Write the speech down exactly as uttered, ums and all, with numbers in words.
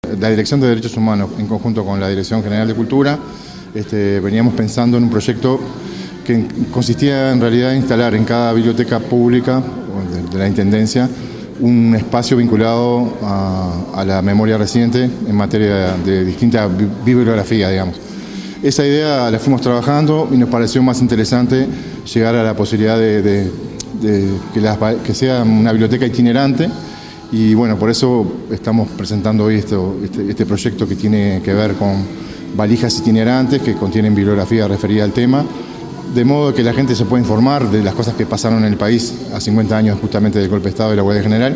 la Dirección de Derechos Humanos, en conjunto con la Dirección General de Cultura, este, veníamos pensando en un proyecto que consistía en realidad en instalar en cada biblioteca pública de, de la Intendencia un espacio vinculado a, a la memoria reciente en materia de distinta bibliografía, digamos. Esa idea la fuimos trabajando y nos pareció más interesante llegar a la posibilidad de, de, de que, la, que sea una biblioteca itinerante, y bueno, por eso estamos presentando hoy esto, este, este proyecto que tiene que ver con valijas itinerantes que contienen bibliografía referida al tema, de modo que la gente se pueda informar de las cosas que pasaron en el país a cincuenta años justamente del golpe de Estado y la huelga general,